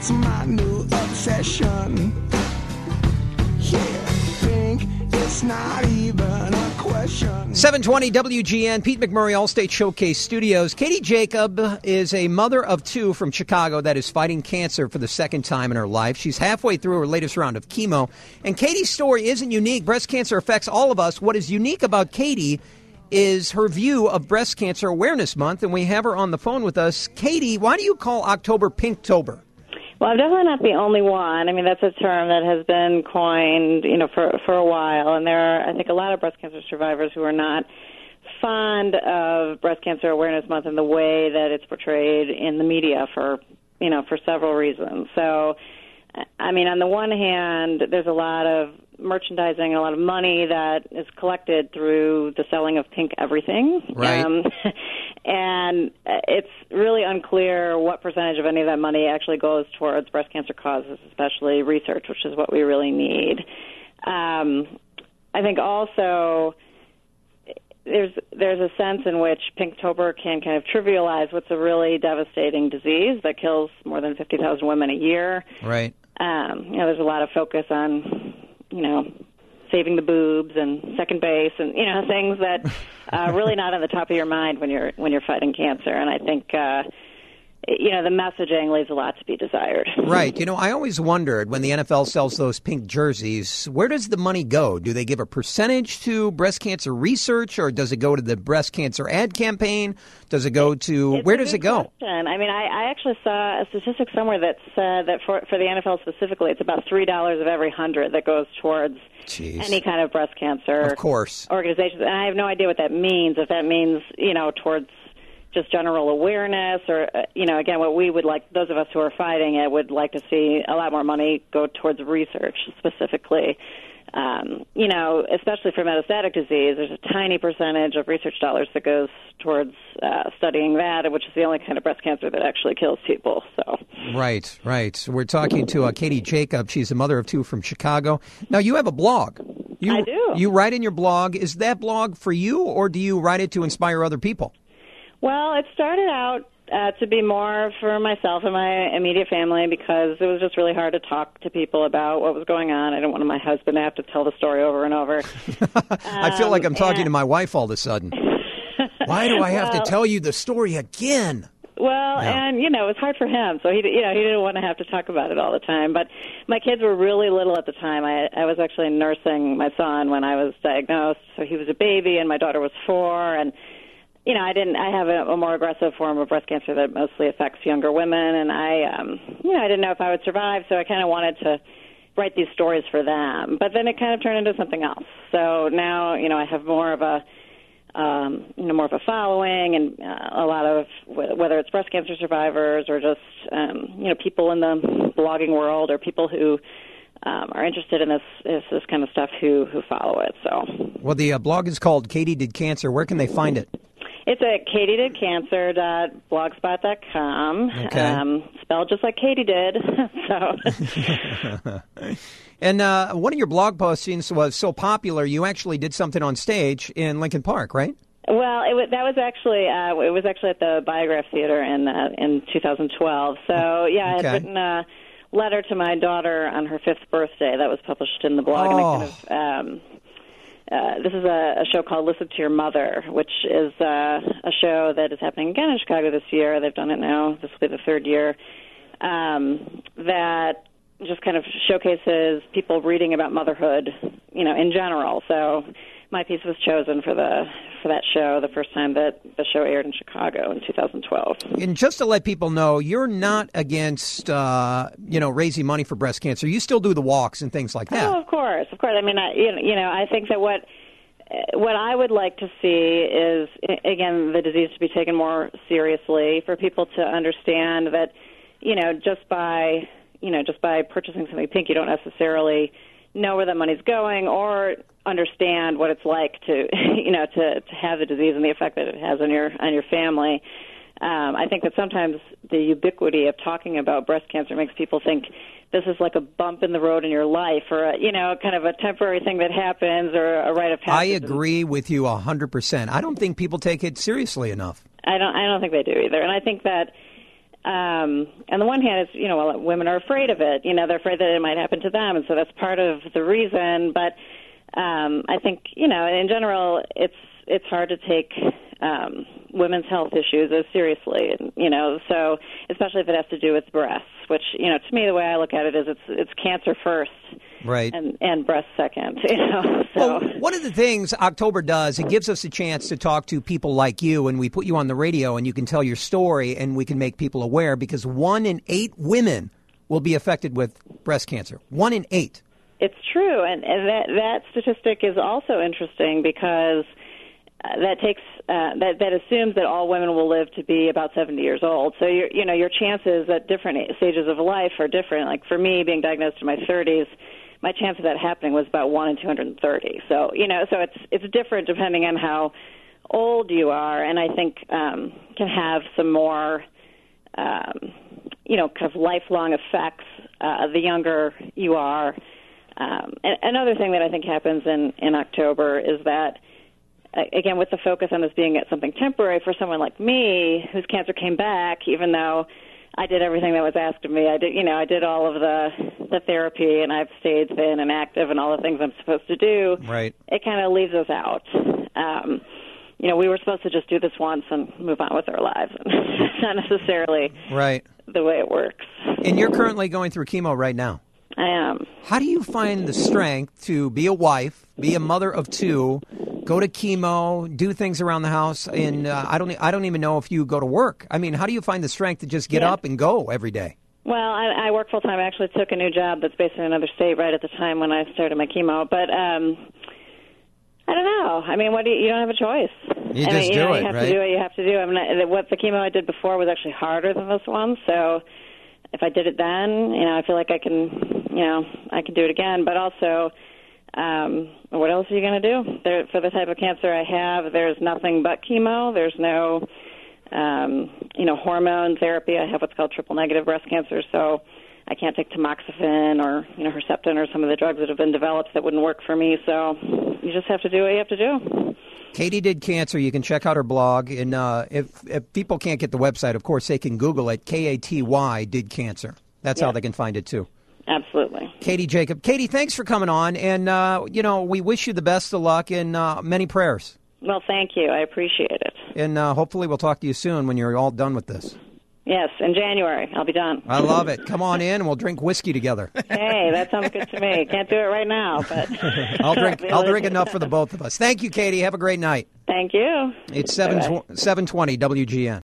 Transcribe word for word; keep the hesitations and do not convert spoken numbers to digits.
it's my new obsession. Yeah, pink, it's not even a question. seven twenty W G N, Pete McMurray, Allstate Showcase Studios. Katie Jacob is a mother of two from Chicago that is fighting cancer for the second time in her life. She's halfway through her latest round of chemo. And Katie's story isn't unique. Breast cancer affects all of us. What is unique about Katie is her view of Breast Cancer Awareness Month, and we have her on the phone with us. Katie, why do you call October Pinktober? Well, I'm definitely not the only one. I mean, that's a term that has been coined, you know, for for a while, and there are, I think, a lot of breast cancer survivors who are not fond of Breast Cancer Awareness Month in the way that it's portrayed in the media for, you know, for several reasons. So, I mean, on the one hand, there's a lot of merchandising, a lot of money that is collected through the selling of pink everything. Right. Um, and it's really unclear what percentage of any of that money actually goes towards breast cancer causes, especially research, which is what we really need. Um, I think also there's there's a sense in which Pinktober can kind of trivialize what's a really devastating disease that kills more than fifty thousand women a year. Right. Um, you know, there's a lot of focus on, you know, saving the boobs and second base and, you know, things that are uh, really not on the top of your mind when you're when you're fighting cancer. And I think, uh, you know, the messaging leaves a lot to be desired. Right. You know, I always wondered when the N F L sells those pink jerseys, where does the money go? Do they give a percentage to breast cancer research, or does it go to the breast cancer ad campaign? Does it go to, it's where does it go? Question. I mean, I, I actually saw a statistic somewhere that said that for, for the N F L specifically, it's about three dollars of every hundred that goes towards Jeez. any kind of breast cancer of course. organizations. And I have no idea what that means, if that means, you know, towards just general awareness or, uh, you know, again, what we would like, those of us who are fighting it would like to see a lot more money go towards research specifically. Um, you know, especially for metastatic disease, there's a tiny percentage of research dollars that goes towards uh, studying that, which is the only kind of breast cancer that actually kills people. So, Right, right. We're talking to uh, Katie Jacob. She's a mother of two from Chicago. Now, you have a blog. You, I do. You write in your blog. Is that blog for you, or do you write it to inspire other people? Well, it started out uh, to be more for myself and my immediate family because it was just really hard to talk to people about what was going on. I didn't want my husband to have to tell the story over and over. I feel like I'm talking and... to my wife all of a sudden. Why do I have well, to tell you the story again? Well, yeah. and, you know, it was hard for him, so he, you know, he didn't want to have to talk about it all the time. But my kids were really little at the time. I, I was actually nursing my son when I was diagnosed, so he was a baby, and my daughter was four, and you know, I didn't. I have a, a more aggressive form of breast cancer that mostly affects younger women, and I, um, you know, I didn't know if I would survive, so I kind of wanted to write these stories for them. But then it kind of turned into something else. So now, you know, I have more of a, um, you know, more of a following, and uh, a lot of whether it's breast cancer survivors or just, um, you know, people in the blogging world or people who Um, are interested in this, this this kind of stuff who who follow it. So, well, the uh, blog is called Katie Did Cancer. Where can they find it? It's at katie did cancer dot blogspot dot com. Okay. Um, spelled just like Katie did. So, and uh, one of your blog postings was so popular, you actually did something on stage in Lincoln Park, right? Well, it was, that was actually uh, it was actually at the Biograph Theater in uh, in two thousand twelve. So, yeah, okay. I had written a letter to my daughter on her fifth birthday that was published in the blog. Oh. And I kind of, um, uh, this is a, a show called Listen to Your Mother, which is uh, a show that is happening again in Chicago this year. They've done it now. This will be the third year. Um, that just kind of showcases people reading about motherhood, you know, in general. So my piece was chosen for the for that show the first time that the show aired in Chicago in two thousand twelve. And just to let people know, you're not against, uh, you know, raising money for breast cancer. You still do the walks and things like that. Oh, of course, of course. I mean, I, you know, I think that what what I would like to see is, again, the disease to be taken more seriously, for people to understand that, you know, just by, you know, just by purchasing something pink, you don't necessarily know where that money's going or understand what it's like to, you know, to, to have the disease and the effect that it has on your on your family. Um, I think that sometimes the ubiquity of talking about breast cancer makes people think this is like a bump in the road in your life, or a, you know, kind of a temporary thing that happens, or a rite of passage. I agree with you a hundred percent. I don't think people take it seriously enough. I don't. I don't think they do either. And I think that, um, on the one hand, it's, you know, well, women are afraid of it. You know, they're afraid that it might happen to them, and so that's part of the reason. But um, I think, you know, in general, it's it's hard to take um, women's health issues as seriously, and, you know, so especially if it has to do with breasts, which, you know, to me, the way I look at it is it's it's cancer first. Right. And, and breast second, you know. So. Well, one of the things October does, it gives us a chance to talk to people like you, and we put you on the radio, and you can tell your story, and we can make people aware, because one in eight women will be affected with breast cancer. One in eight. It's true, and, and that that statistic is also interesting because uh, that takes uh, that that assumes that all women will live to be about seventy years old. So your you know your chances at different stages of life are different. Like for me, being diagnosed in my thirties. My chance of that happening was about one in two hundred thirty. So, you know, so it's it's different depending on how old you are, and I think um, can have some more, um, you know, kind of lifelong effects uh, the younger you are. Um, and another thing that I think happens in, in October is that, again, with the focus on this being something temporary, for someone like me whose cancer came back, even though I did everything that was asked of me. I did, you know, I did all of the the therapy, and I've stayed thin and active, and all the things I'm supposed to do. Right. It kind of leaves us out. Um, you know, we were supposed to just do this once and move on with our lives. It's not necessarily right the way it works. And you're currently going through chemo right now. I am. How do you find the strength to be a wife, be a mother of two, go to chemo, do things around the house, and uh, I don't I don't even know if you go to work. I mean, how do you find the strength to just get yeah. up and go every day? Well, I, I work full time. I actually took a new job that's based in another state right at the time when I started my chemo. But um, I don't know. I mean, what do you, you don't have a choice. You I just mean, you do know, it, you have right? to do what you have to do. I mean, what the chemo I did before was actually harder than this one. So if I did it then, you know, I feel like I can, you know, I can do it again. But also, um, what else are you going to do? There, for the type of cancer I have, there's nothing but chemo. There's no, um, you know, hormone therapy. I have what's called triple-negative breast cancer, so I can't take tamoxifen or, you know, Herceptin or some of the drugs that have been developed that wouldn't work for me. So you just have to do what you have to do. Katie Did Cancer. You can check out her blog. And uh, if, if people can't get the website, of course, they can Google it, K A T Y Did Cancer. That's yeah. how they can find it, too. Absolutely. Katie Jacob. Katie, thanks for coming on. And, uh, you know, we wish you the best of luck and uh, many prayers. Well, thank you. I appreciate it. And uh, hopefully we'll talk to you soon when you're all done with this. Yes, in January. I'll be done. I love it. Come on in and we'll drink whiskey together. Hey, that sounds good to me. Can't do it right now, but I'll drink I'll drink enough for the both of us. Thank you, Katie. Have a great night. Thank you. It's seven twenty W G N.